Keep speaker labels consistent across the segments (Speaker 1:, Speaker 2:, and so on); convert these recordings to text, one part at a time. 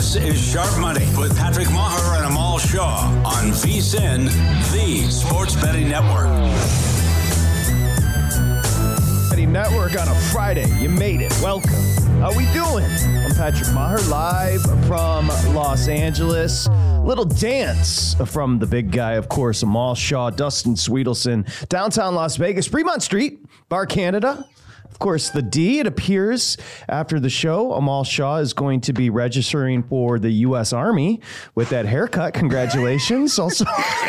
Speaker 1: This is Sharp Money with Patrick Maher and Amal Shaw on VSiN, the Sports Betting Network.
Speaker 2: Network on a Friday. You made it. Welcome. How we doing? I'm Patrick Maher, live from Los Angeles. Little dance from the big guy, of course, Amal Shaw, Dustin Sweetelson, downtown Las Vegas, Fremont Street, Bar Canada. Of course, the D, it appears after the show, Amal Shaw is going to be registering for the U.S. Army with that haircut. Congratulations. Also,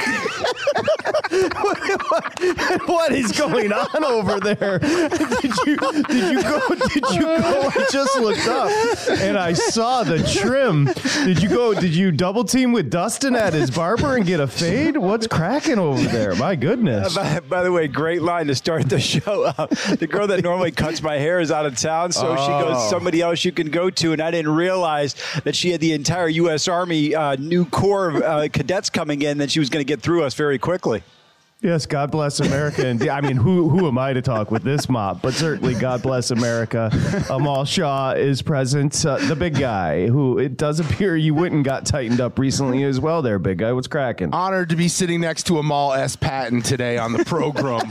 Speaker 2: what is going on over there? Did you go? I just looked up and I saw the trim. Did you double team with Dustin at his barber and get a fade? What's cracking over there? My goodness.
Speaker 3: By the way, great line to start the show. The girl that normally cuts my hair is out of town, so she goes, somebody else you can go to. And I didn't realize that she had the entire U.S. Army new corps of cadets coming in, that she was going to get through us very quickly.
Speaker 2: Yes, God bless America. And I mean, who am I to talk with this mop? But certainly, God bless America. Amal Shaw is present. The big guy, who it does appear you went and got tightened up recently as well there, big guy. What's cracking?
Speaker 4: Honored to be sitting next to Amal S. Patton today on the program.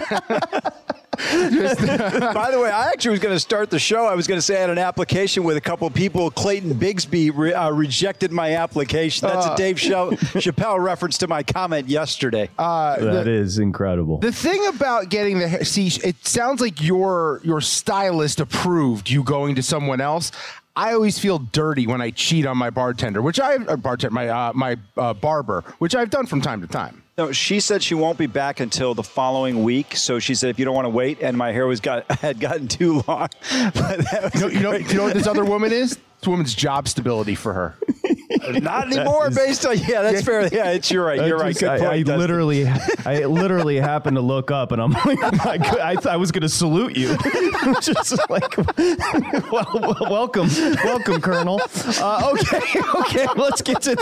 Speaker 3: By the way, I actually was going to start the show. I was going to say I had an application with a couple of people. Clayton Bigsby rejected my application. That's a Dave Chappelle reference to my comment yesterday.
Speaker 2: That is incredible.
Speaker 4: The thing about getting the hair, see, it sounds like your stylist approved you going to someone else. I always feel dirty when I cheat on my bartender, my barber, which I've done from time to time.
Speaker 3: No, she said she won't be back until the following week. So she said, if you don't want to wait, and my hair had gotten too long.
Speaker 4: You know what this other woman is? This woman's job stability for her.
Speaker 3: Not anymore, based on that's fair. Yeah, you're right. You're right. Good point,
Speaker 2: I literally happened to look up, and I'm like, I was going to salute you. Just like, welcome, Colonel. Okay. Let's get to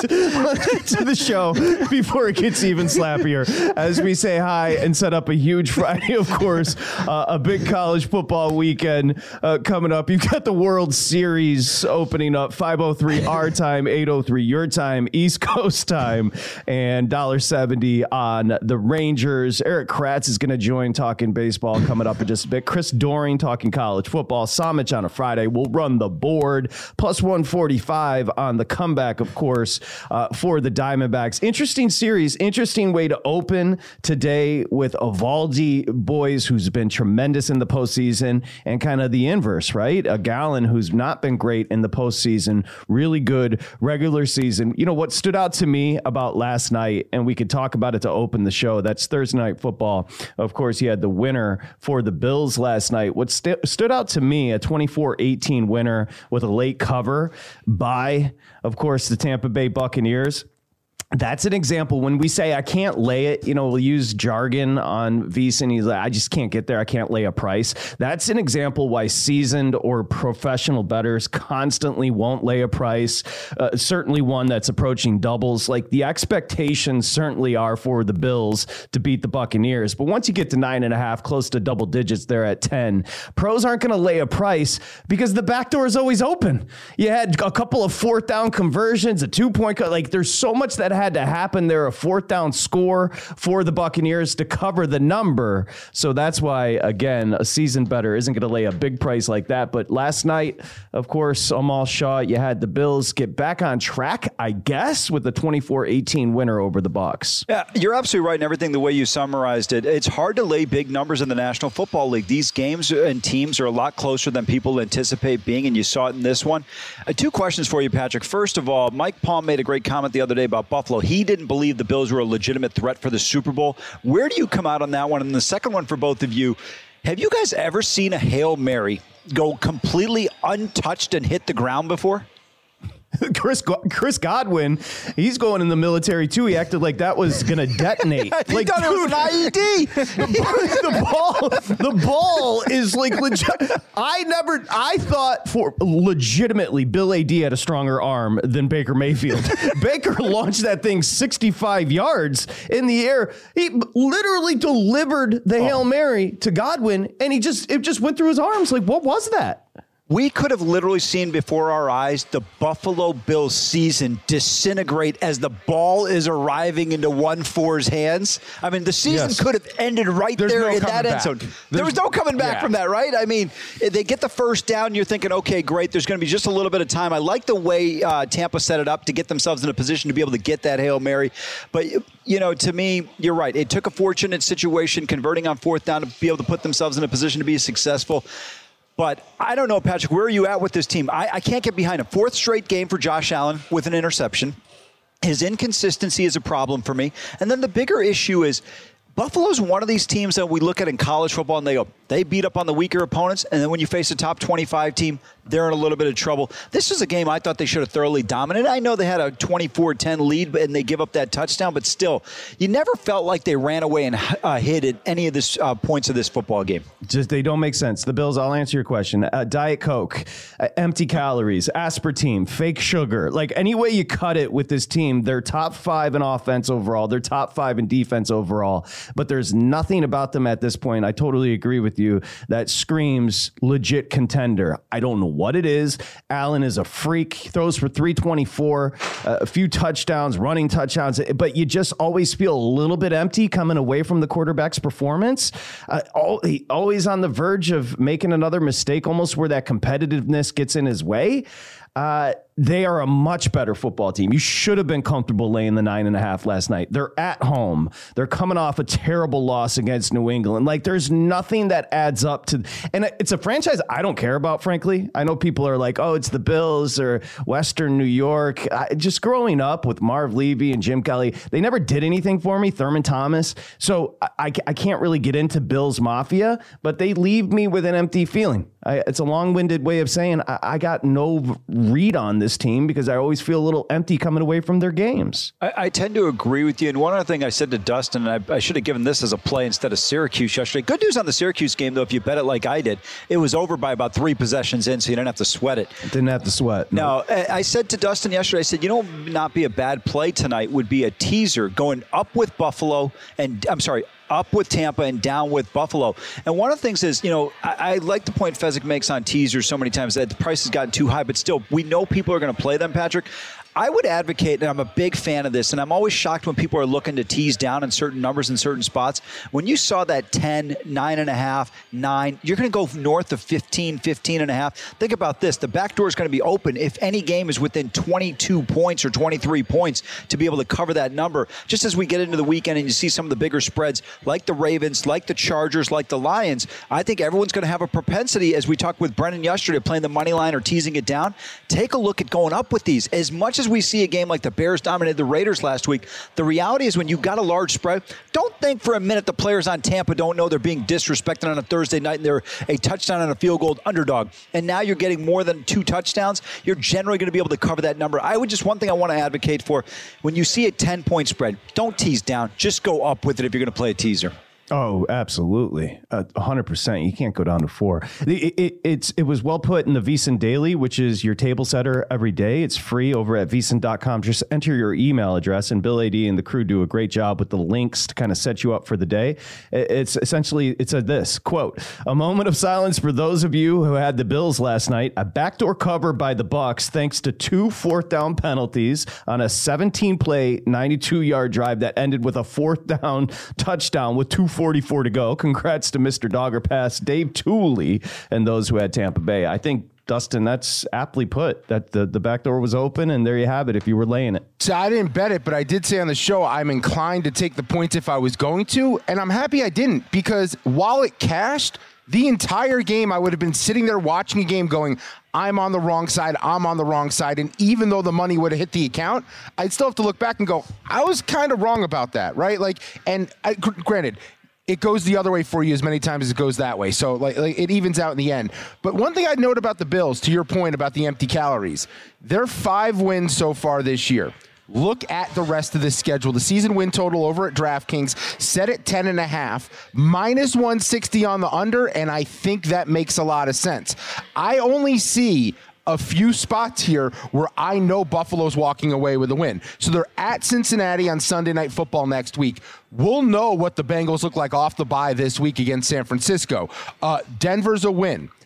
Speaker 2: the show before it gets even slappier. As we say hi and set up a huge Friday, of course, a big college football weekend coming up. You've got the World Series opening up, 5:03 our time, 8:03 your time, East Coast time, and $1.70 on the Rangers. Eric Kratz is going to join talking baseball coming up in just a bit. Chris Doering talking college football. Samich on a Friday. We'll run the board. Plus 145 on the comeback, of course, for the Diamondbacks. Interesting series. Interesting way to open today with Eovaldi Boys, who's been tremendous in the postseason, and kind of the inverse, right? A Gallen who's not been great in the postseason. Really good regular season. You know, what stood out to me about last night, and we could talk about it to open the show, that's Thursday Night Football. Of course, you had the winner for the Bills last night. What stood out to me, a 24-18 winner with a late cover by, of course, the Tampa Bay Buccaneers. That's an example when we say I can't lay it, we'll use jargon on VSiN. He's like, I just can't get there. I can't lay a price. That's an example why seasoned or professional bettors constantly won't lay a price. Certainly one that's approaching doubles. Like the expectations certainly are for the Bills to beat the Buccaneers. But once you get to 9.5, close to double digits, they're at 10. Pros aren't going to lay a price because the back door is always open. You had a couple of fourth down conversions, a 2-point cut. Like there's so much that had to happen there, a fourth down score for the Buccaneers to cover the number. So that's why, again, a seasoned bettor isn't going to lay a big price like that. But last night, of course, Amal Shaw, you had the Bills get back on track, I guess, with the 24-18 winner over the Bucs.
Speaker 3: Yeah, you're absolutely right in everything the way you summarized it. It's hard to lay big numbers in the National Football League. These games and teams are a lot closer than people anticipate being, and you saw it in this one. Two questions for you, Patrick. First of all, Mike Palm made a great comment the other day about Buffalo. He didn't believe the Bills were a legitimate threat for the Super Bowl. Where do you come out on that one? And the second one for both of you, have you guys ever seen a Hail Mary go completely untouched and hit the ground before?
Speaker 2: Chris Godwin, he's going in the military too. He acted like that was going to detonate.
Speaker 3: Like, dude, it was an IED.
Speaker 2: the ball is like legit. I thought for legitimately Bill A.D. had a stronger arm than Baker Mayfield. Baker launched that thing 65 yards in the air. He literally delivered the Hail Mary to Godwin, and it just went through his arms. Like, what was that?
Speaker 3: We could have literally seen before our eyes the Buffalo Bills season disintegrate as the ball is arriving into 1-4's hands. I mean, the season could have ended right there in that end zone. There was no coming back from that, right? I mean, they get the first down. You're thinking, okay, great. There's going to be just a little bit of time. I like the way Tampa set it up to get themselves in a position to be able to get that Hail Mary. But, you know, to me, you're right. It took a fortunate situation converting on fourth down to be able to put themselves in a position to be successful. But I don't know, Patrick, where are you at with this team? I can't get behind a fourth straight game for Josh Allen with an interception. His inconsistency is a problem for me. And then the bigger issue is Buffalo's one of these teams that we look at in college football and they beat up on the weaker opponents. And then when you face a top 25 team, they're in a little bit of trouble. This is a game I thought they should have thoroughly dominated. I know they had a 24-10 lead and they give up that touchdown, but still, you never felt like they ran away and hid at any of this points of this football game.
Speaker 2: Just they don't make sense. The Bills, I'll answer your question. Diet Coke, empty calories, aspartame, fake sugar. Like any way you cut it with this team, they're top 5 in offense overall. They're top 5 in defense overall. But there's nothing about them at this point. I totally agree with you that screams legit contender. I don't know what it is. Allen is a freak. He throws for 324, a few touchdowns, running touchdowns, but you just always feel a little bit empty coming away from the quarterback's performance. Always on the verge of making another mistake, almost where that competitiveness gets in his way. They are a much better football team. You should have been comfortable laying the 9.5 last night. They're at home. They're coming off a terrible loss against New England. Like there's nothing that adds up to, and it's a franchise I don't care about, frankly. I know people are like, oh, it's the Bills or Western New York. Just growing up with Marv Levy and Jim Kelly, they never did anything for me, Thurman Thomas. So I can't really get into Bills Mafia, but they leave me with an empty feeling. It's a long-winded way of saying I got no read on this team because I always feel a little empty coming away from their games.
Speaker 3: I tend to agree with you. And one other thing I said to Dustin, and I should have given this as a play instead of Syracuse yesterday. Good news on the Syracuse game, though, if you bet it like I did, it was over by about 3 possessions in, so you didn't have to sweat it.
Speaker 2: Didn't have to sweat.
Speaker 3: No. Now, I said to Dustin yesterday, I said, you know, not be a bad play tonight would be a teaser going up with Buffalo up with Tampa and down with Buffalo. And one of the things is, you know, I like the point Fezzik makes on teasers so many times that the price has gotten too high, but still, we know people are going to play them, Patrick. I would advocate, and I'm a big fan of this, and I'm always shocked when people are looking to tease down in certain numbers in certain spots. When you saw that 10, 9.5, 9, you're going to go north of 15, 15.5. Think about this. The back door is going to be open if any game is within 22 points or 23 points to be able to cover that number. Just as we get into the weekend and you see some of the bigger spreads, like the Ravens, like the Chargers, like the Lions, I think everyone's going to have a propensity, as we talked with Brennan yesterday, playing the money line or teasing it down. Take a look at going up with these. As much as we see a game like the Bears dominated the Raiders last week, the reality is when you've got a large spread, don't think for a minute the players on Tampa don't know they're being disrespected on a Thursday night and they're a touchdown and a field goal underdog. And now you're getting more than 2 touchdowns. You're generally going to be able to cover that number. One thing I want to advocate for, when you see a 10-point spread, don't tease down. Just go up with it if you're going to play a teaser.
Speaker 2: Oh, absolutely. 100%. You can't go down to 4. It was well put in the VSiN Daily, which is your table setter every day. It's free over at VSiN.com. Just enter your email address, and Bill AD and the crew do a great job with the links to kind of set you up for the day. It's essentially, it said this, quote, a moment of silence for those of you who had the Bills last night. A backdoor cover by the Bucs thanks to 2 fourth-down penalties on a 17-play, 92-yard drive that ended with a fourth-down touchdown with 2:44 to go. Congrats to Mr. Dogger Pass, Dave Tooley, and those who had Tampa Bay. I think, Dustin, that's aptly put, that the back door was open, and there you have it if you were laying it.
Speaker 4: So I didn't bet it, but I did say on the show I'm inclined to take the points if I was going to, and I'm happy I didn't, because while it cashed, the entire game I would have been sitting there watching a game going, I'm on the wrong side, and even though the money would have hit the account, I'd still have to look back and go, I was kind of wrong about that, right? Granted, it goes the other way for you as many times as it goes that way. So like it evens out in the end. But one thing I'd note about the Bills, to your point about the empty calories, they're 5 wins so far this year. Look at the rest of the schedule. The season win total over at DraftKings set at 10.5, minus 160 on the under, and I think that makes a lot of sense. I only see a few spots here where I know Buffalo's walking away with a win. So they're at Cincinnati on Sunday Night Football next week. We'll know what the Bengals look like off the bye this week against San Francisco. Denver's a win.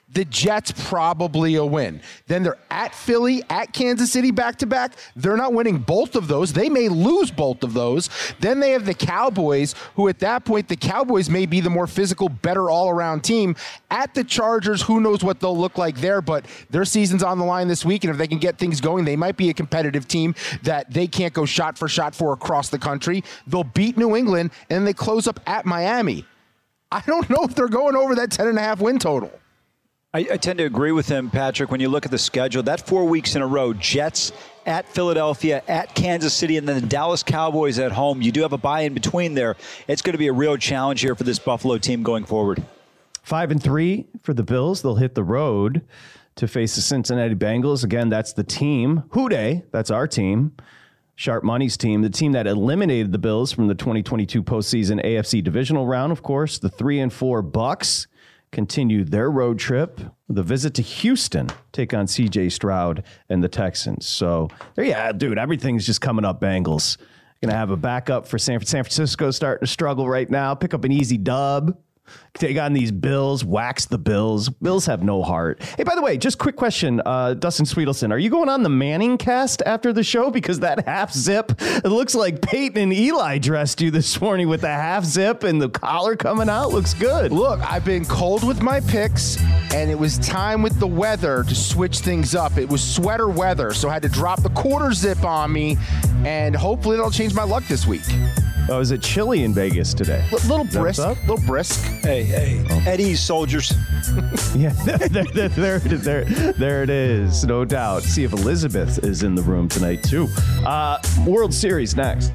Speaker 4: The Jets probably a win. Then they're at Philly, at Kansas City back-to-back. They're not winning both of those. They may lose both of those. Then they have the Cowboys, who at that point, the Cowboys may be the more physical, better all-around team. At the Chargers, who knows what they'll look like there, but their season's on the line this week, and if they can get things going, they might be a competitive team that they can't go shot for across the country. They'll beat New England, and they close up at Miami. I don't know if they're going over that 10.5 win total.
Speaker 3: I tend to agree with him, Patrick. When you look at the schedule, that 4 weeks in a row, Jets at Philadelphia, at Kansas City, and then the Dallas Cowboys at home. You do have a bye in between there. It's going to be a real challenge here for this Buffalo team going forward.
Speaker 2: 5-3 for the Bills. They'll hit the road to face the Cincinnati Bengals. Again, that's the team. Houday, that's our team. Sharp Money's team, the team that eliminated the Bills from the 2022 postseason AFC divisional round, of course. The 3-4 Bucks continue their road trip with a visit to Houston, take on CJ Stroud and the Texans. So, yeah, dude, everything's just coming up Bengals. Going to have a backup for San Francisco starting to struggle right now. Pick up an easy dub. Take on these Bills, wax the Bills. Bills have no heart. Hey, by the way, just quick question, Dustin Sweetelson, are you going on the Manning cast after the show? Because that half zip, it looks like Peyton and Eli dressed you this morning with the half zip and the collar coming out. Looks good.
Speaker 4: Look, I've been cold with my picks, and it was time with the weather to switch things up. It was sweater weather, so I had to drop the quarter zip on me, and hopefully that'll change my luck this week.
Speaker 2: Oh, is it chilly in Vegas today?
Speaker 4: Little brisk.
Speaker 3: Hey, Eddie's soldiers.
Speaker 2: Yeah, there it is, no doubt. See if Elizabeth is in the room tonight, too. World Series next.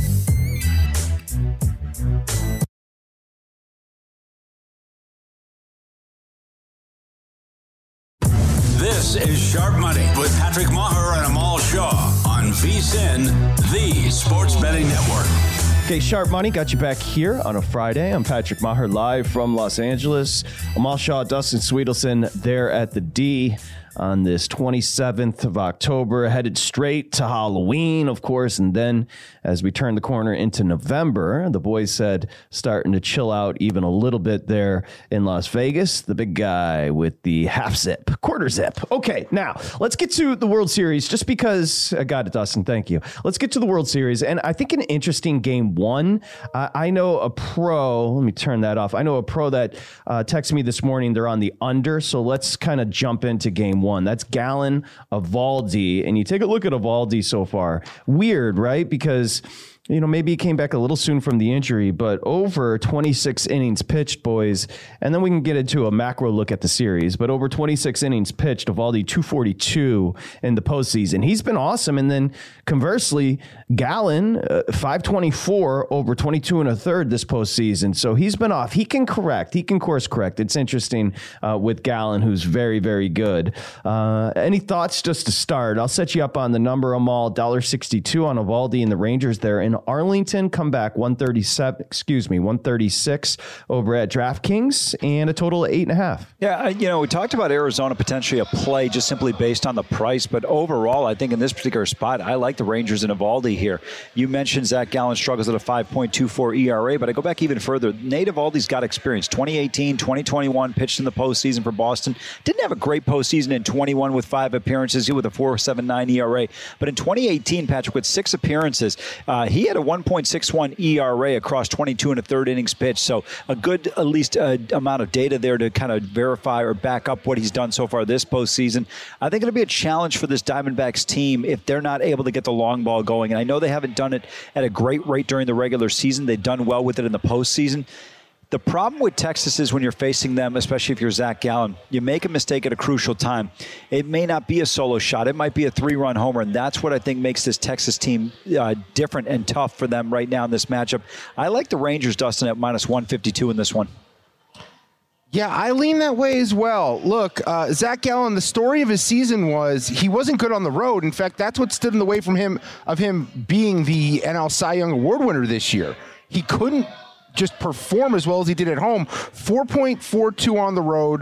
Speaker 1: This is Sharp Money with Patrick Maher and Amal Shaw on VSiN, the Sports Betting Network.
Speaker 2: Okay, Sharp Money got you back here on a Friday. I'm Patrick Maher, live from Los Angeles. Amal Shaw, Dustin Sweetelson there at the D on this 27th of October, headed straight to Halloween, of course. And then as we turn the corner into November, the boys said starting to chill out even a little bit there in Las Vegas. The big guy with the half zip, quarter zip. Okay, now let's get to the World Series just because I got it, Dustin. Thank you. Let's get to the World Series. And I think an interesting game one. I know a pro. Let me turn that off. I know a pro that texted me this morning. They're on the under. So let's kind of jump into game one. That's Gallen, Eovaldi. And you take a look at Eovaldi so far. Weird, right? Because, you know, maybe he came back a little soon from the injury, but over 26 innings pitched, boys. And then we can get into a macro look at the series. But over 26 innings pitched, Eovaldi 242 in the postseason. He's been awesome. And then conversely, Gallen 524 over 22 and a third this postseason. So he's been off. He can correct. He can course correct. It's interesting with Gallen, who's very, very good. Any thoughts just to start? I'll set you up on the number. I'm all $1.62 on Eovaldi and the Rangers there in Arlington. Come back 136 over at DraftKings and a total of 8.5.
Speaker 3: Yeah, you know, we talked about Arizona potentially a play just simply based on the price, but overall, I think in this particular spot, I like the Rangers and Eovaldi here. You mentioned Zach Gallen struggles at a 5.24 ERA, but I go back even further. Nate Eovaldi's got experience. 2018, 2021, pitched in the postseason for Boston. Didn't have a great postseason in 21 with 5 appearances, with a 4.79 ERA. But in 2018, Patrick, with 6 appearances, he had a 1.61 ERA across 22 and a third innings pitched. So a good, at least, amount of data there to kind of verify or back up what he's done so far this postseason. I think it'll be a challenge for this Diamondbacks team if they're not able to get the long ball going. And I know they haven't done it at a great rate during the regular season. They've done well with it in the postseason. The problem with Texas is when you're facing them, especially if you're Zach Gallen, you make a mistake at a crucial time. It may not be a solo shot. It might be a 3-run homer, and that's what I think makes this Texas team different and tough for them right now in this matchup. I like the Rangers, Dustin, at minus 152 in this one.
Speaker 4: Yeah, I lean that way as well. Look, Zach Gallen, the story of his season was he wasn't good on the road. In fact, that's what stood in the way from him being the NL Cy Young Award winner this year. He couldn't just perform as well as he did at home. 4.42 on the road,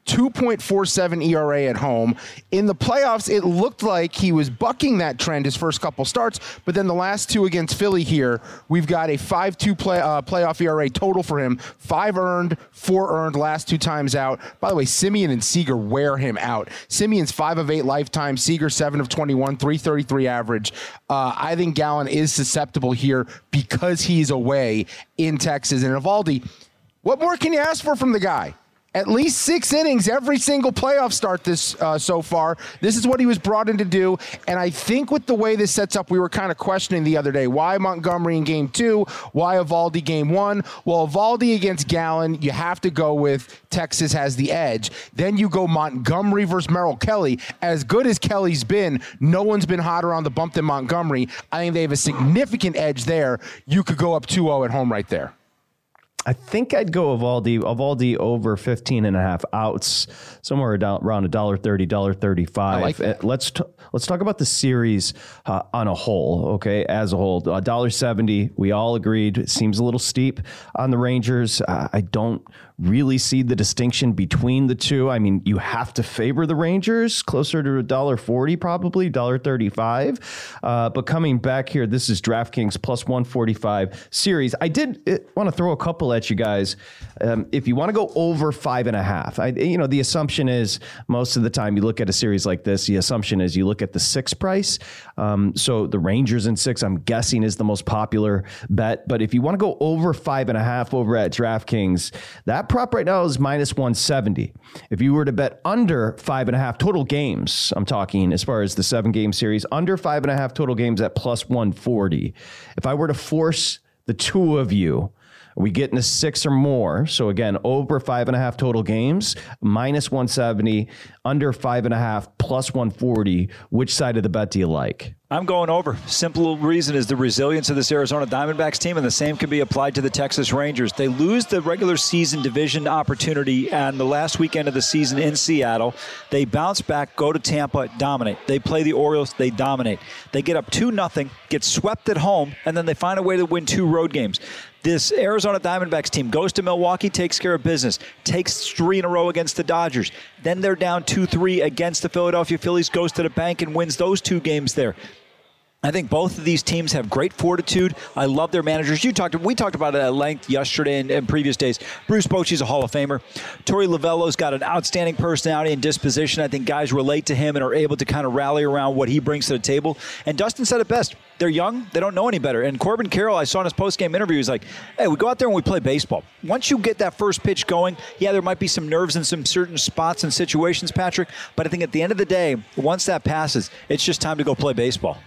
Speaker 4: 2.47 ERA at home. In the playoffs, it looked like he was bucking that trend his first couple starts, but then the last two against Philly here, we've got a 5.2 playoff ERA total for him. 5 earned, 4 earned last 2 times out. By the way, Semien and Seager wear him out. Semien's 5 of 8 lifetime, Seager 7 of 21, 333 average. I think Gallen is susceptible here because he's away in Texas. And Eovaldi, what more can you ask for from the guy? At least 6 innings every single playoff start this so far. This is what he was brought in to do. And I think with the way this sets up, we were kind of questioning the other day. Why Montgomery in game 2? Why Eovaldi game 1? Well, Eovaldi against Gallen, you have to go with Texas has the edge. Then you go Montgomery versus Merrill Kelly. As good as Kelly's been, no one's been hotter on the bump than Montgomery. I think they have a significant edge there. You could go up 2-0 at home right there.
Speaker 2: I think I'd go Eovaldi over 15.5 outs, somewhere around $1.30, $1.35.
Speaker 4: I like that.
Speaker 2: Let's talk about the series on a whole, okay, as a whole. $1.70, we all agreed. It seems a little steep on the Rangers. I don't really see the distinction between the two. I mean, you have to favor the Rangers, closer to $1.40 probably, $1.35. But coming back here, this is DraftKings plus 145 series. I did want to throw a couple at you guys. If you want to go over 5.5, the assumption is most of the time you look at a series like this, the assumption is you look at the 6 price. So the Rangers in 6, I'm guessing, is the most popular bet. But if you want to go over 5.5 over at DraftKings, that prop right now is minus 170. If you were to bet under 5.5 total games, I'm talking as far as the 7-game series, under 5.5 total games at plus 140. If I were to force the two of you, we get into 6 or more. So again, over 5.5 total games, minus 170, under 5.5, plus 140. Which side of the bet do you like?
Speaker 3: I'm going over. Simple reason is the resilience of this Arizona Diamondbacks team, and the same can be applied to the Texas Rangers. They lose the regular season division opportunity on the last weekend of the season in Seattle. They bounce back, go to Tampa, dominate. They play the Orioles, they dominate. They get up 2-0, get swept at home, and then they find a way to win 2 road games. This Arizona Diamondbacks team goes to Milwaukee, takes care of business, takes 3 in a row against the Dodgers. Then they're down 2-3 against the Philadelphia Phillies, goes to the bank and wins those 2 games there. I think both of these teams have great fortitude. I love their managers. We talked about it at length yesterday and previous days. Bruce Bochy's a Hall of Famer. Torey Lovello's got an outstanding personality and disposition. I think guys relate to him and are able to kind of rally around what he brings to the table. And Dustin said it best. They're young. They don't know any better. And Corbin Carroll, I saw in his postgame interview, he's like, hey, we go out there and we play baseball. Once you get that first pitch going, yeah, there might be some nerves in some certain spots and situations, Patrick. But I think at the end of the day, once that passes, it's just time to go play baseball.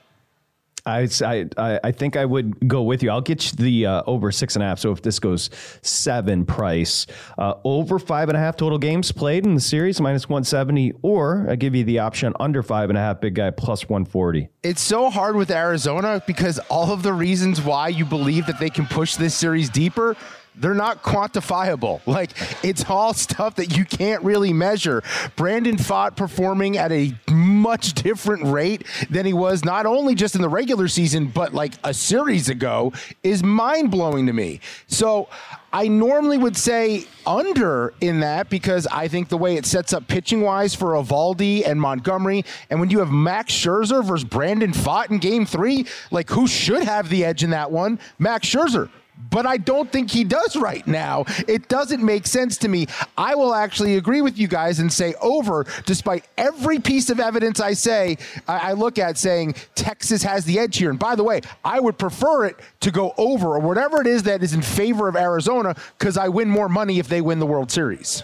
Speaker 2: I think I would go with you. I'll get you the over 6.5. So if this goes 7 price, over 5.5 total games played in the series, minus 170, or I give you the option under 5.5, big guy, plus 140.
Speaker 4: It's so hard with Arizona because all of the reasons why you believe that they can push this series deeper, they're not quantifiable. Like, it's all stuff that you can't really measure. Brandon Pfaadt performing at a much different rate than he was not only just in the regular season, but like a series ago is mind-blowing to me. So I normally would say under in that because I think the way it sets up pitching-wise for Eovaldi and Montgomery, and when you have Max Scherzer versus Brandon Pfaadt in Game 3, like who should have the edge in that one? Max Scherzer. But I don't think he does right now. It doesn't make sense to me. I will actually agree with you guys and say over, despite every piece of evidence I look at saying Texas has the edge here. And by the way, I would prefer it to go over or whatever it is that is in favor of Arizona because I win more money if they win the World Series.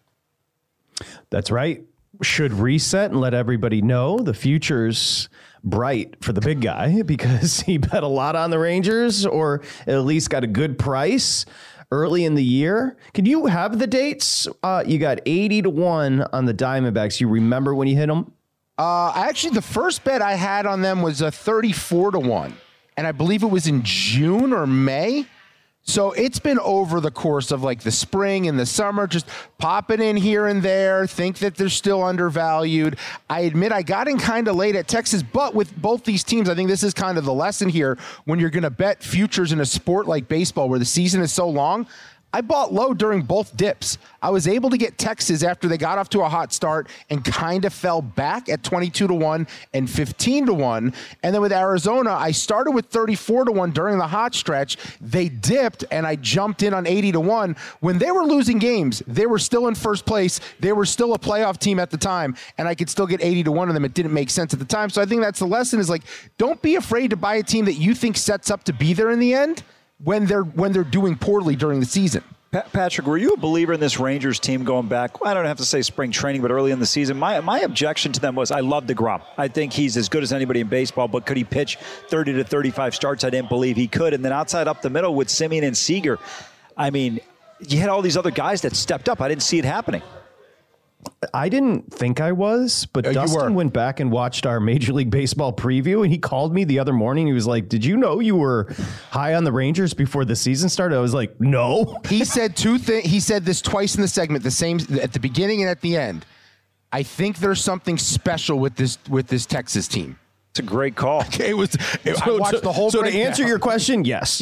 Speaker 2: That's right. Should reset and let everybody know the future's bright for the big guy because he bet a lot on the Rangers or at least got a good price early in the year. Can you have the dates? You got 80-1 on the Diamondbacks. You remember when you hit them?
Speaker 4: Actually, the first bet I had on them was a 34-1, and I believe it was in June or May. So it's been over the course of like the spring and the summer, just popping in here and there, think that they're still undervalued. I admit I got in kind of late at Texas, but with both these teams, I think this is kind of the lesson here when you're going to bet futures in a sport like baseball where the season is so long. I bought low during both dips. I was able to get Texas after they got off to a hot start and kind of fell back at 22-1 and 15-1. And then with Arizona, I started with 34-1 during the hot stretch. They dipped, and I jumped in on 80-1. When they were losing games, they were still in first place. They were still a playoff team at the time, and I could still get 80-1 of them. It didn't make sense at the time. So I think that's the lesson is, like, don't be afraid to buy a team that you think sets up to be there in the end when they're doing poorly during the season.
Speaker 3: Patrick, were you a believer in this Rangers team going back? I don't have to say spring training, but early in the season. My objection to them was I love DeGrom. I think he's as good as anybody in baseball, but could he pitch 30 to 35 starts? I didn't believe he could. And then outside up the middle with Semien and Seager, I mean, you had all these other guys that stepped up. I didn't see it happening.
Speaker 2: I didn't think I was, but Dustin went back and watched our Major League Baseball preview, and he called me the other morning. He was like, "Did you know you were high on the Rangers before the season started?" I was like, "No."
Speaker 4: He said two things. He said this twice in the segment, the same at the beginning and at the end. I think there's something special with this Texas team.
Speaker 3: It's a great call.
Speaker 4: I watched the whole.
Speaker 2: So to answer your question, yes.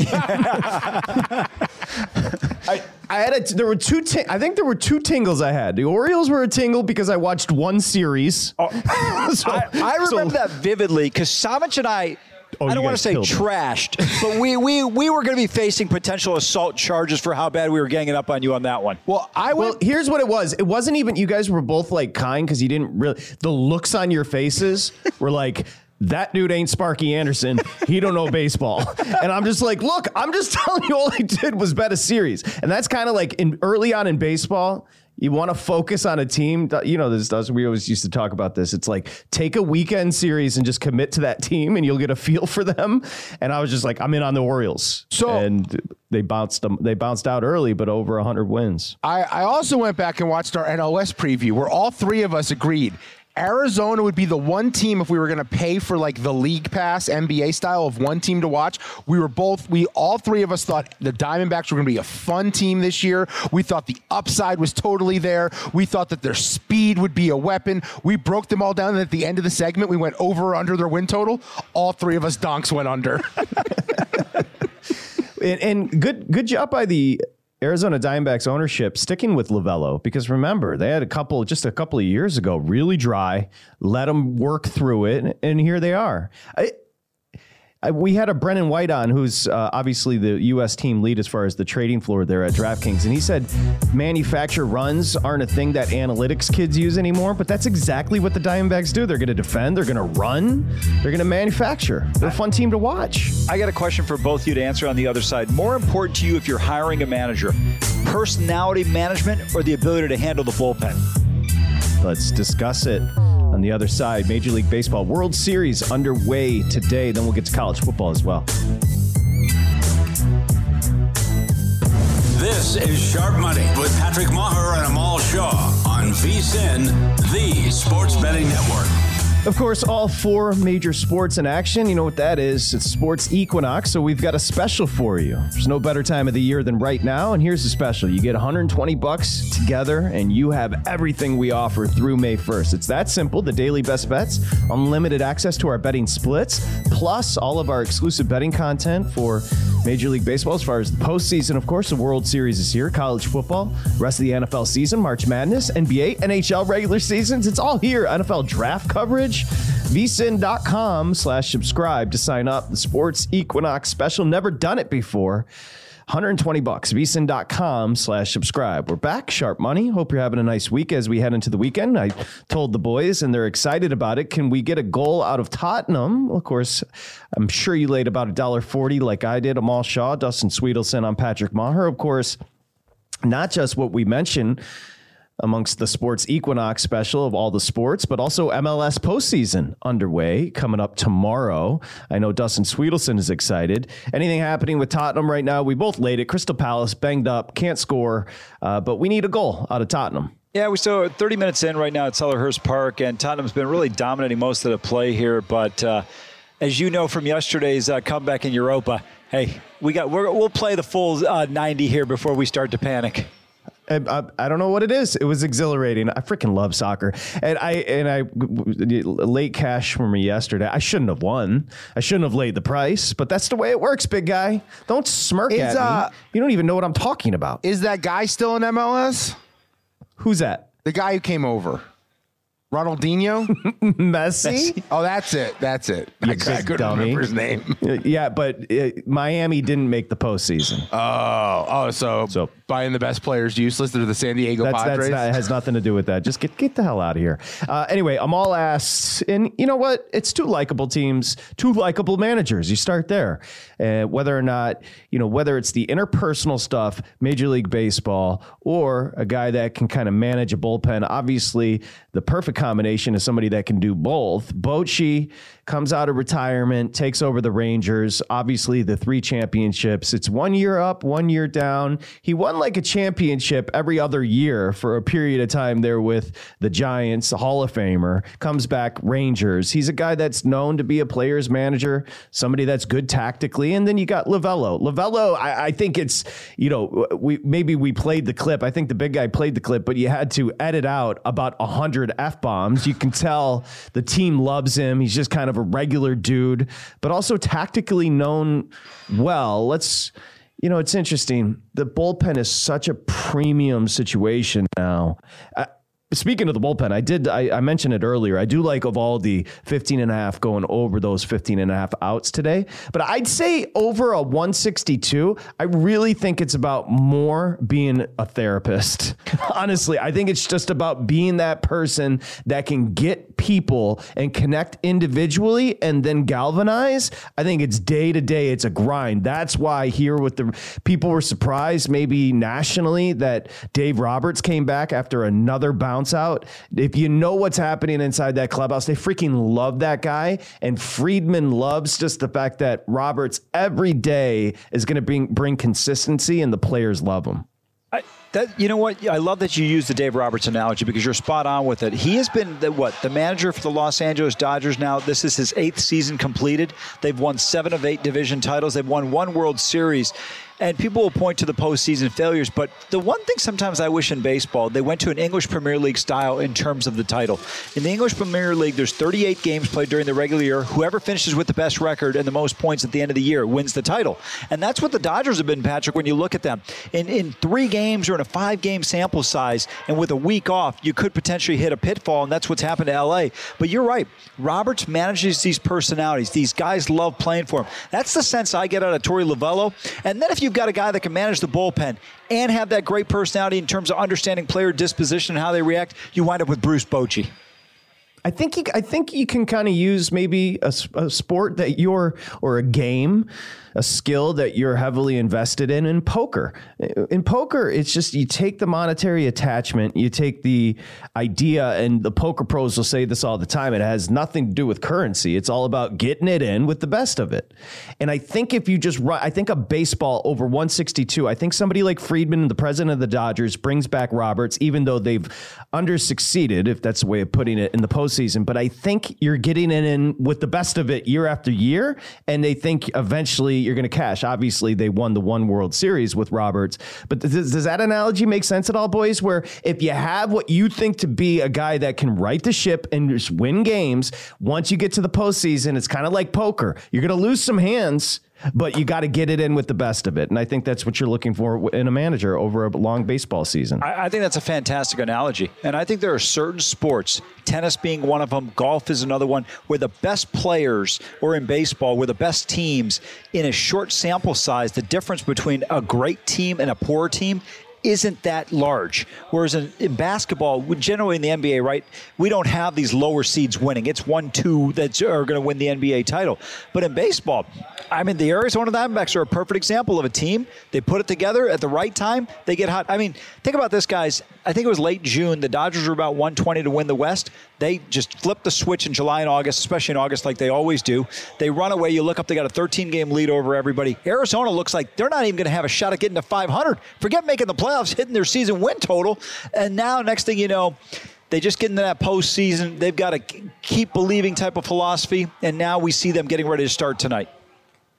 Speaker 2: There were two. I think there were two tingles I had. The Orioles were a tingle because I watched one series.
Speaker 3: I remember that vividly because Savage and I don't want to say trashed, but we were going to be facing potential assault charges for how bad we were ganging up on you on that one.
Speaker 2: Well, here's what it was. It wasn't even, you guys were both like kind because you didn't really, the looks on your faces were like, that dude ain't Sparky Anderson. He don't know baseball. And I'm just like, look, I'm just telling you all I did was bet a series. And that's kind of like early on in baseball, you want to focus on a team. You know, we always used to talk about this. It's like, take a weekend series and just commit to that team and you'll get a feel for them. And I was just like, I'm in on the Orioles. And they bounced out early, but over 100 wins.
Speaker 4: I also went back and watched our NLS preview where all three of us agreed Arizona would be the one team if we were going to pay for like the league pass NBA style of one team to watch. All three of us thought the Diamondbacks were going to be a fun team this year. We thought the upside was totally there. We thought that their speed would be a weapon. We broke them all down, and at the end of the segment, we went over or under their win total. All three of us donks went under.
Speaker 2: and good job by the Arizona Diamondbacks ownership sticking with Lovello, because remember, they had just a couple of years ago, really dry, let them work through it, and here they are. We had a Brennan White on, who's obviously the U.S. team lead as far as the trading floor there at DraftKings, and he said manufacture runs aren't a thing that analytics kids use anymore, but that's exactly what the Diamondbacks do. They're going to defend, they're going to run, they're going to manufacture. They're a fun team to watch.
Speaker 3: I got a question for both of you to answer on the other side. More important to you if you're hiring a manager, personality management or the ability to handle the bullpen?
Speaker 2: Let's discuss it on the other side. Major League Baseball World Series underway today. Then we'll get to college football as well.
Speaker 1: This is Sharp Money with Patrick Maher and Amal Shaw on VSiN, the Sports Betting Network.
Speaker 2: Of course, all four major sports in action. You know what that is. It's Sports Equinox, so we've got a special for you. There's no better time of the year than right now, and here's the special. You get $120 together, and you have everything we offer through May 1st. It's that simple. The daily best bets, unlimited access to our betting splits, plus all of our exclusive betting content for Major League Baseball as far as the postseason. Of course, the World Series is here, college football, rest of the NFL season, March Madness, NBA, NHL regular seasons. It's all here. NFL draft coverage. VSiN.com/subscribe to sign up. The Sports Equinox special. Never done it before. $120. VSiN.com/subscribe. We're back. Sharp Money. Hope you're having a nice week as we head into the weekend. I told the boys, and they're excited about it. Can we get a goal out of Tottenham? Well, of course, I'm sure you laid about $1.40 like I did. Amal Shaw, Dustin Sweetelson, I'm Patrick Maher. Of course, not just what we mentioned amongst the Sports Equinox special of all the sports, but also MLS postseason underway coming up tomorrow. I know Dustin Sweetelson is excited. Anything happening with Tottenham right now? We both laid it. Crystal Palace banged up, can't score, but we need a goal out of Tottenham.
Speaker 3: Yeah, we're still 30 minutes in right now at Selhurst Park, and Tottenham's been really dominating most of the play here. But as you know from yesterday's comeback in Europa, hey, we'll play the full 90 here before we start to panic.
Speaker 2: I don't know what it is. It was exhilarating. I freaking love soccer. And I late cash for me yesterday. I shouldn't have won. I shouldn't have laid the price, but that's the way it works, big guy. Don't smirk at me. You don't even know what I'm talking about.
Speaker 4: Is that guy still in MLS?
Speaker 2: Who's that?
Speaker 4: The guy who came over. Ronaldinho?
Speaker 2: Messi?
Speaker 4: Oh, that's it. I couldn't remember his name.
Speaker 2: Yeah, but Miami didn't make the postseason.
Speaker 4: So buying the best players useless. They're the San Diego Padres.
Speaker 2: That has nothing to do with that. Just get the hell out of here. Anyway, I'm all ass. And you know what? It's two likable teams, two likable managers. You start there. Whether or not, whether it's the interpersonal stuff, Major League Baseball, or a guy that can kind of manage a bullpen. Obviously, the perfect combination is somebody that can do both. Bochy comes out of retirement, takes over the Rangers. Obviously, the 3 championships. It's 1 year up, 1 year down. He won like a championship every other year for a period of time there with the Giants, the Hall of Famer. Comes back, Rangers. He's a guy that's known to be a player's manager, somebody that's good tactically. And then you got Lovello. Lovello, I think it's, we played the clip. I think the big guy played the clip, but you had to edit out about 100 F-bombs. You can tell the team loves him. He's just kind of a regular dude, but also tactically known well. It's interesting. The bullpen is such a premium situation now. Speaking of the bullpen, I mentioned it earlier. I do like of all the 15.5 going over those 15.5 outs today, but I'd say over a 162, I really think it's about more being a therapist. Honestly, I think it's just about being that person that can get people and connect individually and then galvanize. I think it's day to day. It's a grind. That's why here with the people were surprised maybe nationally that Dave Roberts came back after another bounce out. If you know what's happening inside that clubhouse, they freaking love that guy. And Friedman loves just the fact that Roberts every day is going to bring consistency and the players love him.
Speaker 3: You know what? I love that you use the Dave Roberts analogy because you're spot on with it. He has been the manager for the Los Angeles Dodgers now. This is his 8th season completed. They've won 7 of 8 division titles. They've won 1 World Series. And people will point to the postseason failures, but the one thing sometimes I wish in baseball, they went to an English Premier League style in terms of the title. In the English Premier League, there's 38 games played during the regular year. Whoever finishes with the best record and the most points at the end of the year wins the title. And that's what the Dodgers have been, Patrick, when you look at them. In 3 games or in a 5-game sample size, and with a week off, you could potentially hit a pitfall, and that's what's happened to L.A. But you're right. Roberts manages these personalities. These guys love playing for him. That's the sense I get out of Torey Lovello. And then if you've got a guy that can manage the bullpen and have that great personality in terms of understanding player disposition and how they react, you wind up with Bruce Bochy.
Speaker 2: I think you can kind of use maybe a sport that or a game, a skill that you're heavily invested in poker. In poker, it's just you take the monetary attachment, you take the idea, and the poker pros will say this all the time. It has nothing to do with currency. It's all about getting it in with the best of it. And I think if you just run, I think a baseball over 162, I think somebody like Friedman, the president of the Dodgers, brings back Roberts, even though they've under-succeeded, if that's the way of putting it, in the postseason. But I think you're getting it in with the best of it year after year, and they think eventually you're going to cash. Obviously, they won the 1 World Series with Roberts. But does that analogy make sense at all, boys? Where if you have what you think to be a guy that can right the ship and just win games, once you get to the postseason, it's kind of like poker. You're going to lose some hands, but you got to get it in with the best of it. And I think that's what you're looking for in a manager over a long baseball season.
Speaker 3: I think that's a fantastic analogy. And I think there are certain sports, tennis being one of them, golf is another one, where the best players, or in baseball, where the best teams, in a short sample size, the difference between a great team and a poor team isn't that large. Whereas in basketball, generally in the NBA, right, we don't have these lower seeds winning. It's 1-2 that are going to win the NBA title. But in baseball, I mean, the Arizona Diamondbacks are a perfect example of a team. They put it together at the right time. They get hot. I mean, think about this, guys. I think it was late June. The Dodgers were about 120 to win the West. They just flipped the switch in July and August, especially in August like they always do. They run away. You look up, they got a 13-game lead over everybody. Arizona looks like they're not even going to have a shot at getting to 500. Forget making the playoffs, hitting their season win total. And now, next thing you know, they just get into that postseason. They've got a keep believing type of philosophy. And now we see them getting ready to start tonight.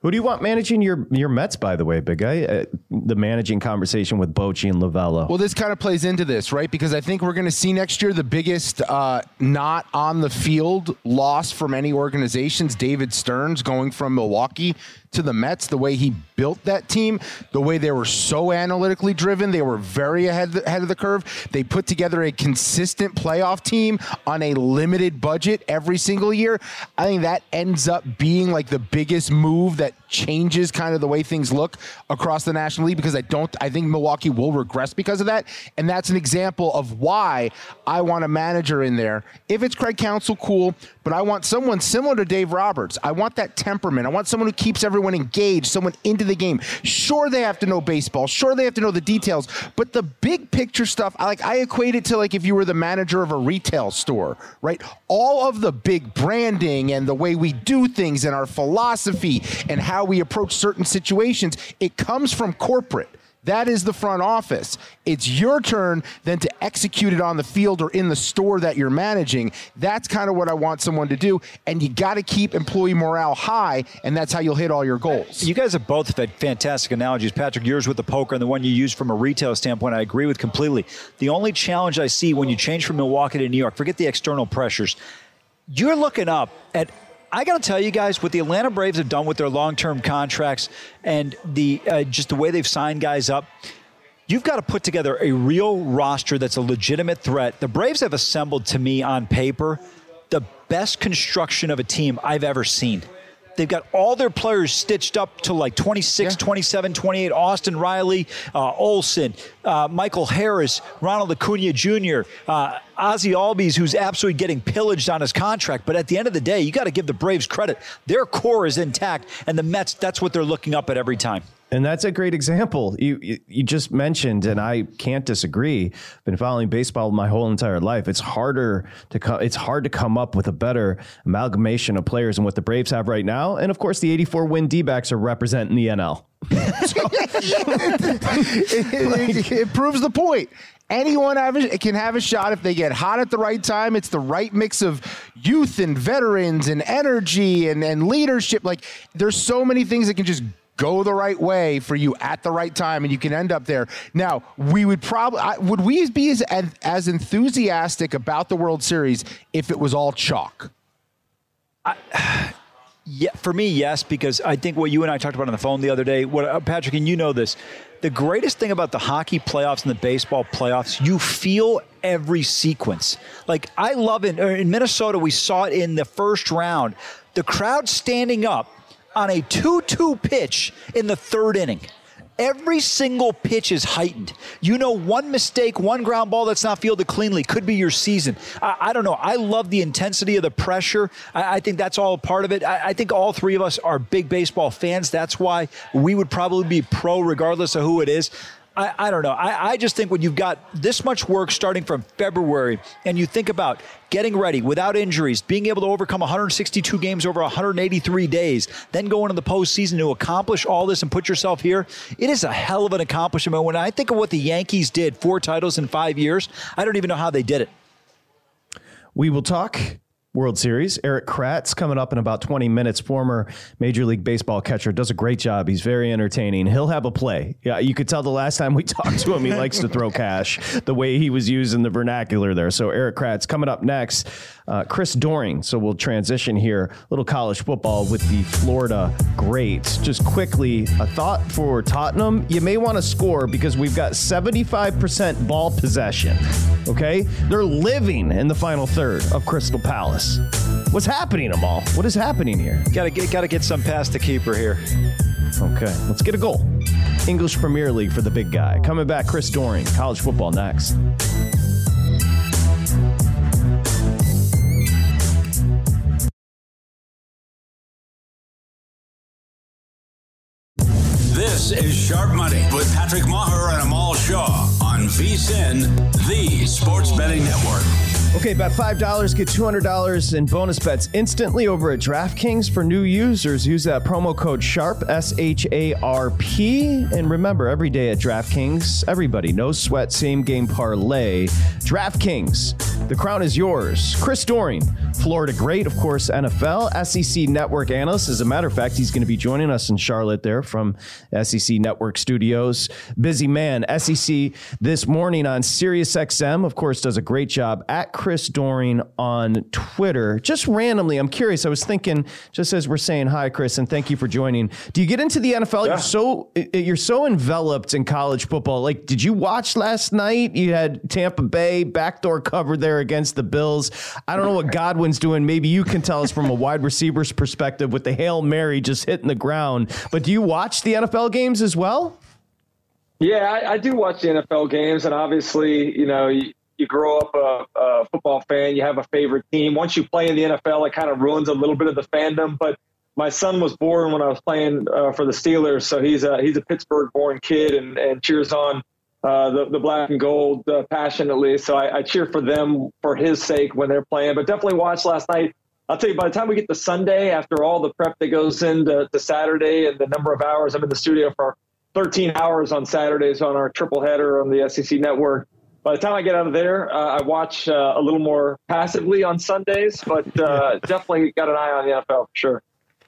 Speaker 2: Who do you want managing your Mets, by the way, big guy? The managing conversation with Bochy and Lovullo.
Speaker 4: Well, this kind of plays into this, right? Because I think we're going to see next year the biggest not on the field loss from any organizations. David Stearns going from Milwaukee to the Mets, the way he built that team, the way they were so analytically driven, they were very ahead of the curve. They put together a consistent playoff team on a limited budget every single year. I think that ends up being like the biggest move that changes kind of the way things look across the National League, because I think Milwaukee will regress because of that. And that's an example of why I want a manager in there. If it's Craig Counsell, cool, but I want someone similar to Dave Roberts. I want that temperament. I want someone who keeps everyone engaged, someone into the game. Sure, they have to know baseball. Sure, they have to know the details, but the big picture stuff, I equate it to like if you were the manager of a retail store, right? All of the big branding and the way we do things and our philosophy and how we approach certain situations, it comes from corporate. That is the front office. It's your turn then to execute it on the field or in the store that you're managing. That's kind of what I want someone to do. And you got to keep employee morale high, and that's how you'll hit all your goals.
Speaker 3: You guys have both had fantastic analogies. Patrick, yours with the poker and the one you used from a retail standpoint, I agree with completely. The only challenge I see when you change from Milwaukee to New York, forget the external pressures, you're looking up at, I got to tell you guys, what the Atlanta Braves have done with their long-term contracts and the just the way they've signed guys up, you've got to put together a real roster that's a legitimate threat. The Braves have assembled, to me, on paper, the best construction of a team I've ever seen. They've got all their players stitched up to like 26, 27, 28. Austin Riley, Olsen, Michael Harris, Ronald Acuna Jr., Ozzie Albies, who's absolutely getting pillaged on his contract. But at the end of the day, you got to give the Braves credit. Their core is intact, and the Mets, that's what they're looking up at every time.
Speaker 2: And that's a great example. You just mentioned, and I can't disagree. Been following baseball my whole entire life. It's hard to come up with a better amalgamation of players than what the Braves have right now. And of course, the 84 win D-backs are representing the NL.
Speaker 4: It proves the point. Anyone can have a shot if they get hot at the right time. It's the right mix of youth and veterans and energy and leadership. Like, there's so many things that can just go the right way for you at the right time, and you can end up there. Now, we would would we be as enthusiastic about the World Series if it was all chalk?
Speaker 3: Yeah, for me, yes, because I think what you and I talked about on the phone the other day, Patrick, and you know this, the greatest thing about the hockey playoffs and the baseball playoffs, you feel every sequence. Like, I love it. In Minnesota, we saw it in the first round. The crowd standing up on a 2-2 pitch in the third inning. Every single pitch is heightened. You know, one mistake, one ground ball that's not fielded cleanly could be your season. I don't know. I love the intensity of the pressure. I think that's all a part of it. I think all three of us are big baseball fans. That's why we would probably be pro regardless of who it is. I don't know. I just think when you've got this much work starting from February and you think about getting ready without injuries, being able to overcome 162 games over 183 days, then go into the postseason to accomplish all this and put yourself here, it is a hell of an accomplishment. When I think of what the Yankees did, 4 titles in 5 years, I don't even know how they did it.
Speaker 2: We will talk World Series. Erik Kratz coming up in about 20 minutes, former Major League Baseball catcher, does a great job. He's very entertaining. He'll have a play. Yeah, you could tell the last time we talked to him, he likes to throw cash, the way he was using the vernacular there. So Erik Kratz coming up next. Chris Doering. So we'll transition here. A little college football with the Florida Greats. Just quickly, a thought for Tottenham. You may want to score because we've got 75% ball possession. Okay? They're living in the final third of Crystal Palace. What's happening, Amal? What is happening here?
Speaker 3: Got to get some past the keeper here.
Speaker 2: Okay, let's get a goal. English Premier League for the big guy. Coming back, Chris Doering. College football next.
Speaker 1: This is Sharp Money with Patrick Maher and Amal Shaw on VSiN, the Sports Betting Network.
Speaker 2: Okay, bet $5, get $200 in bonus bets instantly over at DraftKings for new users. Use that promo code SHARP, S-H-A-R-P. And remember, every day at DraftKings, everybody, no sweat, same game parlay. DraftKings, the crown is yours. Chris Doering, Florida great, of course, NFL, SEC Network analyst. As a matter of fact, he's going to be joining us in Charlotte there from SEC Network Studios. Busy man, SEC this morning on SiriusXM, of course, does a great job at Chris Doering on Twitter. Just randomly, I'm curious. I was thinking, just as we're saying hi, Chris, and thank you for joining. Do you get into the NFL? Yeah. You're so enveloped in college football. Like, did you watch last night? You had Tampa Bay backdoor cover there against the Bills. I don't know what Godwin's doing. Maybe you can tell us from a wide receiver's perspective with the Hail Mary just hitting the ground. But do you watch the NFL games as well?
Speaker 5: Yeah, I do watch the NFL games, and obviously, you grow up a football fan, you have a favorite team. Once you play in the NFL, it kind of ruins a little bit of the fandom. But my son was born when I was playing for the Steelers, so he's a Pittsburgh-born kid and cheers on the black and gold passionately. So I cheer for them for his sake when they're playing. But definitely watched last night. I'll tell you, by the time we get to Sunday, after all the prep that goes into Saturday and the number of hours I'm in the studio for 13 hours on Saturdays on our triple header on the SEC Network. By the time I get out of there, I watch a little more passively on Sundays, but definitely got an eye on the NFL for sure.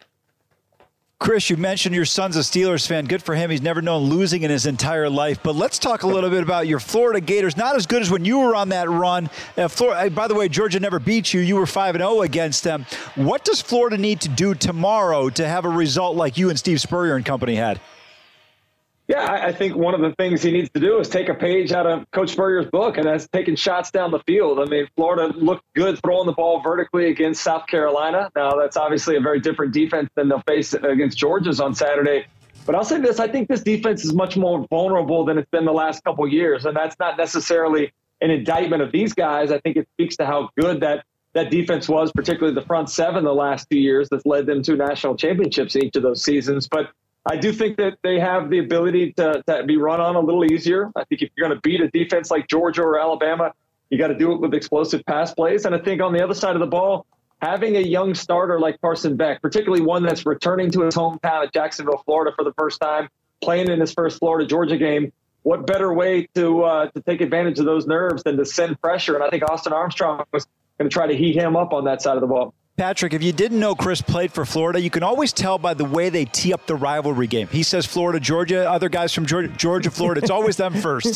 Speaker 3: Chris, you mentioned your son's a Steelers fan. Good for him. He's never known losing in his entire life. But let's talk a little bit about your Florida Gators. Not as good as when you were on that run. By the way, Georgia never beat you. You were 5-0 against them. What does Florida need to do tomorrow to have a result like you and Steve Spurrier and company had?
Speaker 5: Yeah, I think one of the things he needs to do is take a page out of Coach Spurrier's book, and that's taking shots down the field. I mean, Florida looked good throwing the ball vertically against South Carolina. Now, that's obviously a very different defense than they'll face against Georgia's on Saturday. But I'll say this, I think this defense is much more vulnerable than it's been the last couple of years, and that's not necessarily an indictment of these guys. I think it speaks to how good that defense was, particularly the front seven the last 2 years that's led them to national championships in each of those seasons. But I do think that they have the ability to be run on a little easier. I think if you're going to beat a defense like Georgia or Alabama, you got to do it with explosive pass plays. And I think on the other side of the ball, having a young starter like Carson Beck, particularly one that's returning to his hometown at Jacksonville, Florida for the first time, playing in his first Florida-Georgia game, what better way to take advantage of those nerves than to send pressure? And I think Austin Armstrong was going to try to heat him up on that side of the ball.
Speaker 3: Patrick, if you didn't know Chris played for Florida, you can always tell by the way they tee up the rivalry game. He says Florida, Georgia, other guys from Georgia, Florida. It's always them first.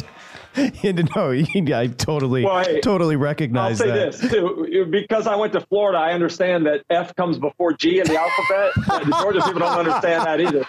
Speaker 2: I totally recognize that.
Speaker 5: I'll say this, too. Because I went to Florida, I understand that F comes before G in the alphabet. The Georgia people don't understand that either,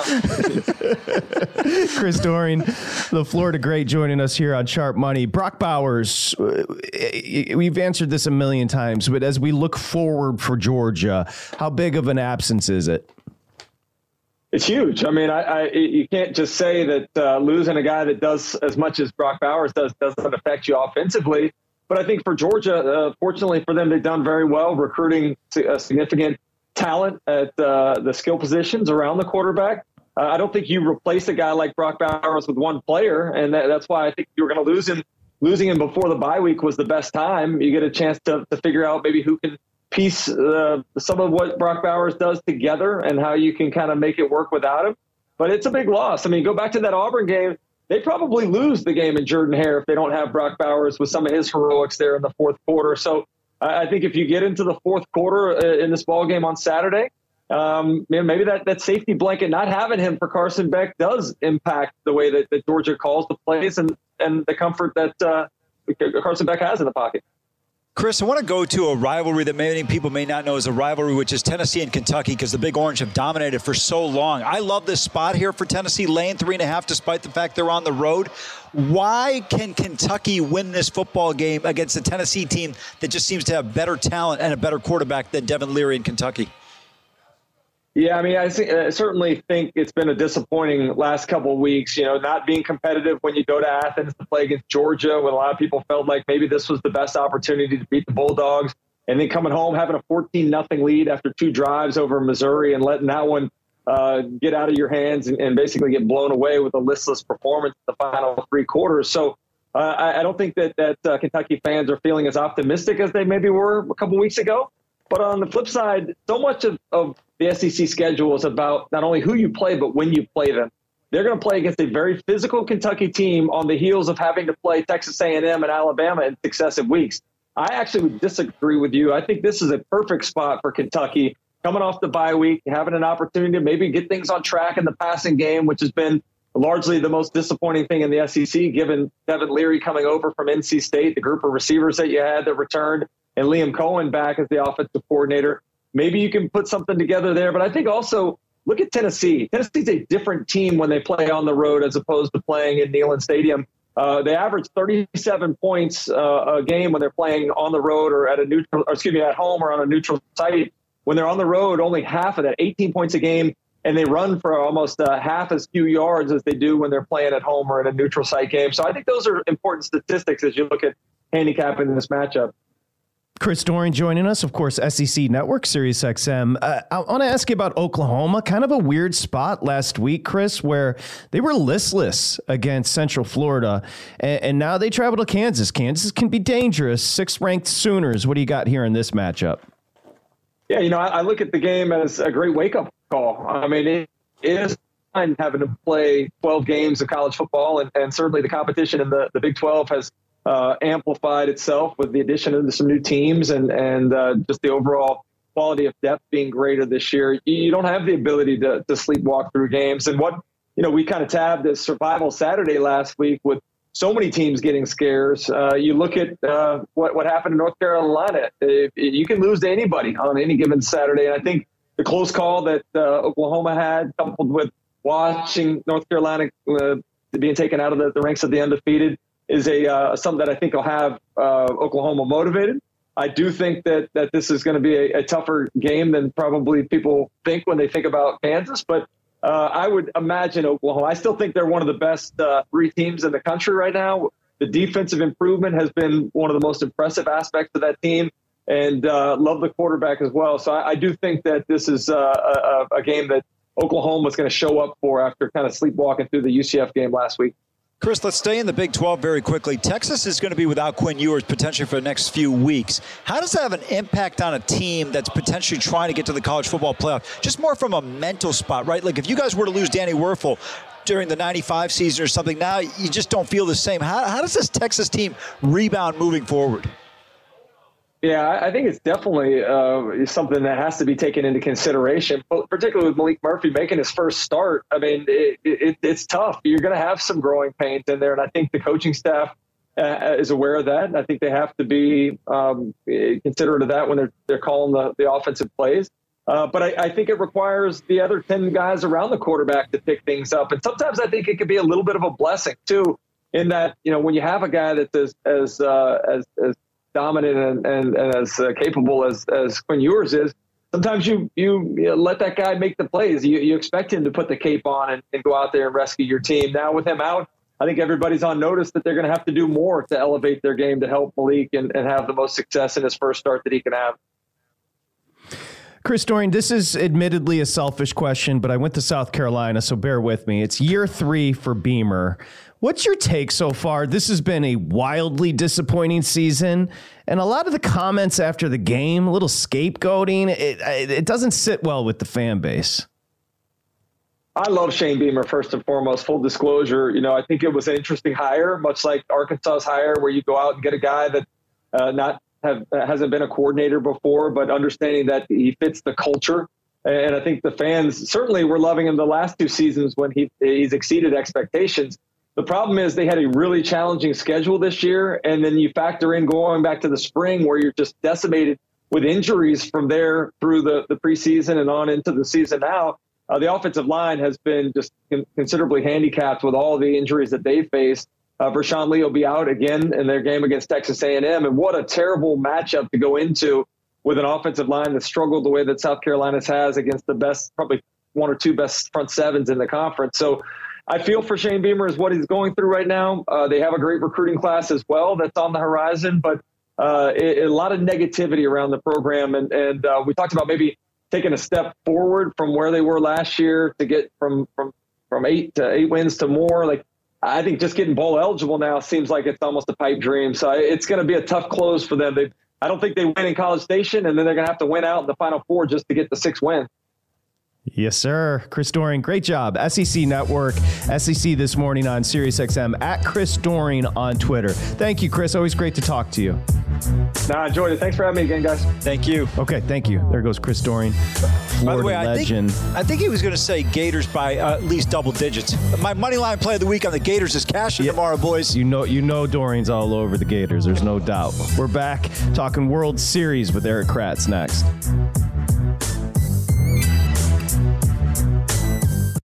Speaker 5: though,
Speaker 2: Chris Doering, the Florida great, joining us here on Sharp Money. Brock Bowers, we've answered this a million times, but as we look forward for Georgia, how big of an absence is it?
Speaker 5: It's huge. I mean, you can't just say that losing a guy that does as much as Brock Bowers doesn't affect you offensively. But I think for Georgia, fortunately for them, they've done very well recruiting a significant talent at the skill positions around the quarterback. I don't think you replace a guy like Brock Bowers with one player, and that's why I think you were going to lose him. Losing him before the bye week was the best time. You get a chance to figure out maybe who can piece some of what Brock Bowers does together and how you can kind of make it work without him. But it's a big loss. I mean, go back to that Auburn game. They probably lose the game in Jordan-Hare if they don't have Brock Bowers with some of his heroics there in the fourth quarter. So I think if you get into the fourth quarter in this ball game on Saturday, maybe that safety blanket, not having him for Carson Beck, does impact the way that Georgia calls the plays and the comfort that Carson Beck has in the pocket.
Speaker 3: Chris, I want to go to a rivalry that many people may not know is a rivalry, which is Tennessee and Kentucky, because the Big Orange have dominated for so long. I love this spot here for Tennessee, laying 3.5, despite the fact they're on the road. Why can Kentucky win this football game against a Tennessee team that just seems to have better talent and a better quarterback than Devin Leary in Kentucky?
Speaker 5: Yeah, I mean, I certainly think it's been a disappointing last couple of weeks, not being competitive when you go to Athens to play against Georgia, when a lot of people felt like maybe this was the best opportunity to beat the Bulldogs, and then coming home, having a 14-0 lead after 2 drives over Missouri and letting that one get out of your hands and basically get blown away with a listless performance in the final 3 quarters. So I don't think that Kentucky fans are feeling as optimistic as they maybe were a couple weeks ago. But on the flip side, so much of the SEC schedule is about not only who you play, but when you play them. They're going to play against a very physical Kentucky team on the heels of having to play Texas A&M and Alabama in successive weeks. I actually would disagree with you. I think this is a perfect spot for Kentucky coming off the bye week, having an opportunity to maybe get things on track in the passing game, which has been largely the most disappointing thing in the SEC, given Devin Leary coming over from NC State, the group of receivers that you had that returned, and Liam Cohen back as the offensive coordinator. Maybe you can put something together there. But I think also look at Tennessee. Tennessee's a different team when they play on the road as opposed to playing in Neyland Stadium. They average 37 points a game when they're playing on the road or at home or on a neutral site. When they're on the road, only half of that, 18 points a game, and they run for almost half as few yards as they do when they're playing at home or at a neutral site game. So I think those are important statistics as you look at handicapping this matchup.
Speaker 2: Chris Doering joining us, of course, SEC Network, Sirius XM. I want to ask you about Oklahoma. Kind of a weird spot last week, Chris, where they were listless against Central Florida, and now they travel to Kansas. Kansas can be dangerous. 6th-ranked Sooners. What do you got here in this matchup?
Speaker 5: Yeah, I look at the game as a great wake-up call. I mean, it is fun having to play 12 games of college football, and certainly the competition in the Big 12 has amplified itself with the addition of some new teams and just the overall quality of depth being greater this year. You don't have the ability to sleepwalk through games. And what, we kind of tabbed as Survival Saturday last week with so many teams getting scares. You look at what happened in North Carolina. You can lose to anybody on any given Saturday. And I think the close call that Oklahoma had, coupled with watching North Carolina being taken out of the ranks of the undefeated, is something that I think will have Oklahoma motivated. I do think that this is going to be a tougher game than probably people think when they think about Kansas, but I would imagine Oklahoma. I still think they're one of the best 3 teams in the country right now. The defensive improvement has been one of the most impressive aspects of that team, and love the quarterback as well. So I do think that this is a game that Oklahoma is going to show up for after kind of sleepwalking through the UCF game last week.
Speaker 3: Chris, let's stay in the Big 12 very quickly. Texas is going to be without Quinn Ewers potentially for the next few weeks. How does that have an impact on a team that's potentially trying to get to the college football playoff? Just more from a mental spot, right? Like if you guys were to lose Danny Werfel during the 95 season or something, now you just don't feel the same. How does this Texas team rebound moving forward?
Speaker 5: Yeah, I think it's definitely something that has to be taken into consideration, particularly with Malik Murphy making his first start. I mean, it's tough. You're going to have some growing pains in there, and I think the coaching staff is aware of that. And I think they have to be considerate of that when they're calling the offensive plays. But I think it requires the other 10 guys around the quarterback to pick things up. And sometimes I think it could be a little bit of a blessing, too, in that, when you have a guy that's as dominant and as capable as Quinn Ewers is, sometimes you let that guy make the plays. You expect him to put the cape on and go out there and rescue your team. Now with him out, I think everybody's on notice that they're going to have to do more to elevate their game to help Malik and have the most success in his first start that he can have.
Speaker 2: Chris Doering, this is admittedly a selfish question, but I went to South Carolina, so bear with me. It's year 3 for Beamer. What's your take so far? This has been a wildly disappointing season, and a lot of the comments after the game, a little scapegoating, it doesn't sit well with the fan base.
Speaker 5: I love Shane Beamer, first and foremost. Full disclosure, I think it was an interesting hire, much like Arkansas's hire, where you go out and get a guy that hasn't been a coordinator before, but understanding that he fits the culture. And I think the fans certainly were loving him the last 2 seasons when he's exceeded expectations. The problem is they had a really challenging schedule this year, and then you factor in going back to the spring where you're just decimated with injuries from there through the preseason and on into the season now. The offensive line has been just considerably handicapped with all the injuries that they faced. Vershawn Lee will be out again in their game against Texas A&M, and what a terrible matchup to go into with an offensive line that struggled the way that South Carolina's has against the best, probably 1 or 2 best front sevens in the conference. So I feel for Shane Beamer is what he's going through right now. They have a great recruiting class as well that's on the horizon, but a lot of negativity around the program. And we talked about maybe taking a step forward from where they were last year to get from 8 wins to more. Like I think just getting bowl eligible now seems like it's almost a pipe dream. So it's going to be a tough close for them. I don't think they win in College Station, and then they're going to have to win out in the Final Four just to get the 6th win.
Speaker 2: Yes, sir. Chris Doering, great job. SEC Network, SEC This Morning on SiriusXM, at Chris Doering on Twitter. Thank you, Chris. Always great to talk to you.
Speaker 5: I enjoyed it. Thanks for having me again, guys.
Speaker 3: Thank you.
Speaker 2: Okay, thank you. There goes Chris Doering, Florida
Speaker 3: By the way,
Speaker 2: legend.
Speaker 3: I think he was going to say Gators by at least double digits. My money line play of the week on the Gators is cashing tomorrow, boys.
Speaker 2: You know Doring's all over the Gators. There's no doubt. We're back talking World Series with Eric Kratz next.